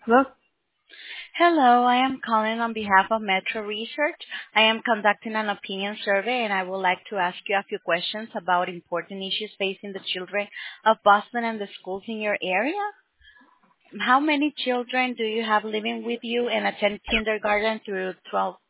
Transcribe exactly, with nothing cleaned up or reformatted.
Hello? Hello, I am calling on behalf of Metro Research. I am conducting an opinion survey, and I would like to ask you a few questions about important issues facing the children of Boston and the schools in your area. How many children do you have living with you and attend kindergarten through twelfth